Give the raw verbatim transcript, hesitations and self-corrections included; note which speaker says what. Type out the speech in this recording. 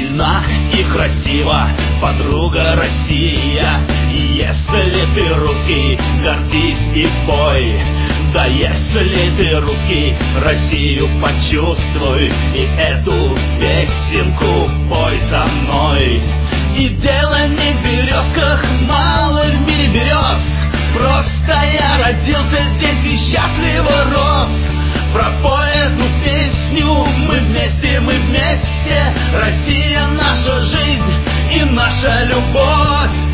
Speaker 1: сильна и красива, подруга Россия. И если ты русский, гордись и пой. Да если ты русский, Россию почувствуй, и эту песенку пой за мной. И дело не в березках, мало в мире берез, просто я родился здесь и счастливо рос. Пропой эту песню, мы вместе, мы вместе. Россия наша жизнь и наша любовь.